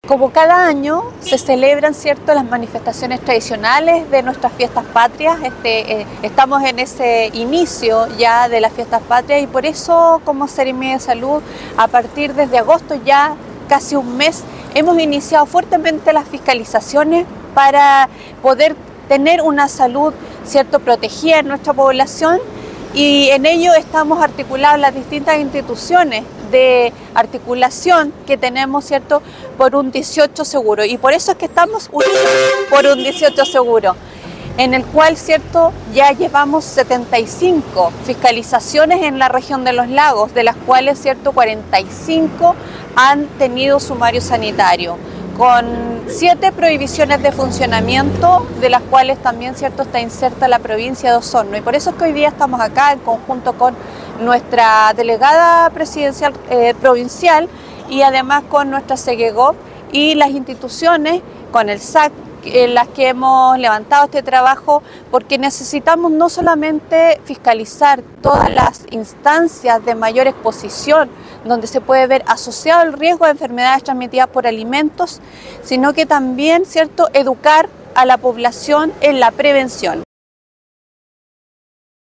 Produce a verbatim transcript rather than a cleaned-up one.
Como cada año se celebran, ¿cierto?, las manifestaciones tradicionales de nuestras fiestas patrias. Este, eh, estamos en ese inicio ya de las fiestas patrias y por eso, como Seremía de Salud, a partir desde agosto, ya casi un mes, hemos iniciado fuertemente las fiscalizaciones para poder tener una salud, ¿cierto?, protegida en nuestra población, y en ello estamos articulados las distintas instituciones de articulación que tenemos, ¿cierto?, por un dieciocho seguro, y por eso es que estamos unidos por un dieciocho seguro, en el cual, ¿cierto?, ya llevamos setenta y cinco fiscalizaciones en la región de los lagos, de las cuales, ¿cierto?, cuarenta y cinco han tenido sumario sanitario, con siete prohibiciones de funcionamiento, de las cuales también, ¿cierto?, está inserta la provincia de Osorno. Y por eso es que hoy día estamos acá en conjunto con nuestra delegada presidencial eh, provincial y además con nuestra SEGEGOV y las instituciones, con el S A C, en las que hemos levantado este trabajo, porque necesitamos no solamente fiscalizar todas las instancias de mayor exposición, donde se puede ver asociado el riesgo de enfermedades transmitidas por alimentos, sino que también, ¿cierto?, educar a la población en la prevención.